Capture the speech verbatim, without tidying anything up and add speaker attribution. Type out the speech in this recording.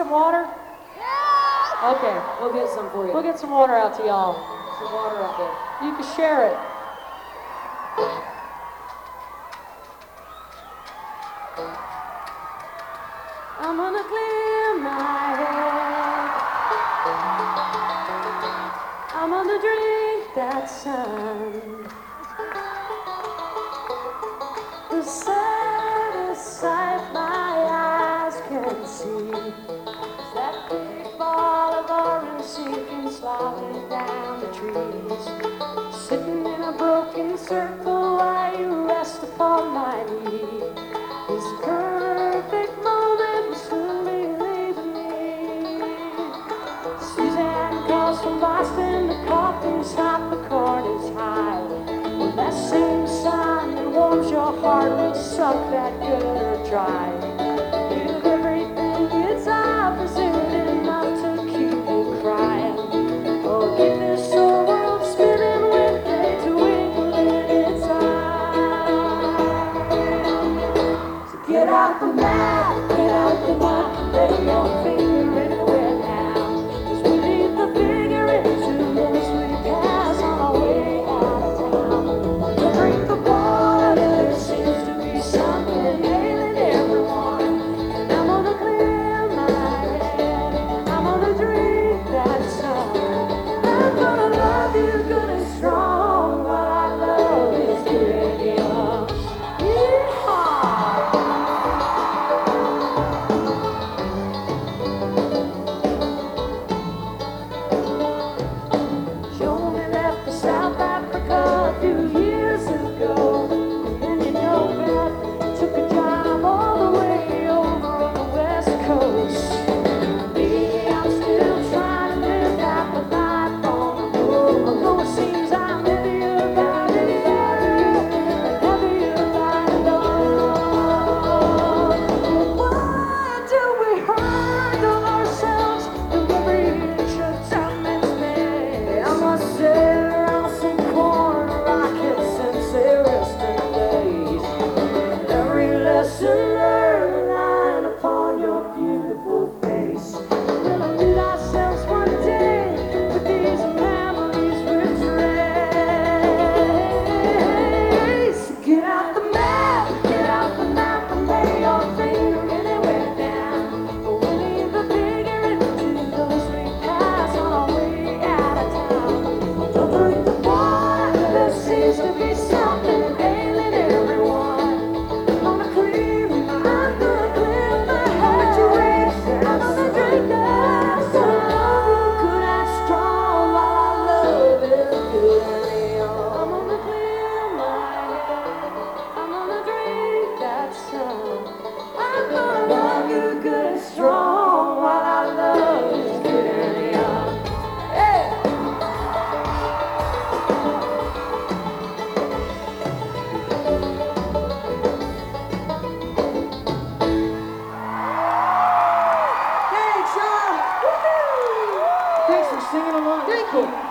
Speaker 1: some water? Okay,
Speaker 2: We'll get some for you.
Speaker 1: we'll get some water out to y'all.
Speaker 2: Some water out there.
Speaker 1: You can share it. I'm gonna clear my head. I'm gonna drink that sun. The saddest sight my eyes can see is that big ball of orange sinking slowly down the trees. Sitting in a broken circle while you rest upon my knee. This perfect moment will soon be leaving me. Suzanne calls from Boston, the coffee's hot, the corn is high. Well, that same sun that warms your heart will suck that gutter dry. Give everything it's opposite enough to keep you crying. Oh, keep this whole world spinning with a twinkle in its eye. So get out the map, get out the map, lay your finger anywhere now. 'Cause we leave the figure into this we pass on our way out of town. To drink the water, there seems to be something ailing everyone. And I'm gonna clear my head, I'm gonna drink that sun. I'm gonna love you good and strong, what I love is good and young. Yeehaw! She only left for South Africa a few years ago. And you know that took a job all the way over on the West Coast. Me, I'm still trying to live out the life on the road. Although it seems I'm heavier by the year, heavier by the dawn. Why do we hurt ourselves in every inch of time and space? I must say, around some corner rockets and Saracen days. Every lesson learned lying upon your beautiful face. We'll meet ourselves one day with these memories retraced. Get out the map, get out the map and lay your finger anywhere down. But we leave the figure into those we pass on our way out of town. Don't drink the water, there seems to be something ailing everyone. I'm gonna clear my, I'm gonna clear my head. I'm gonna drink that sun. Good and strong while our love is good and young. I'm gonna clear my head, I'm gonna drink that sun. I'm gonna love you good and strong while our love is good and young. Hey!
Speaker 2: Thanks, y'all. Thanks for singing along.
Speaker 1: Thank you.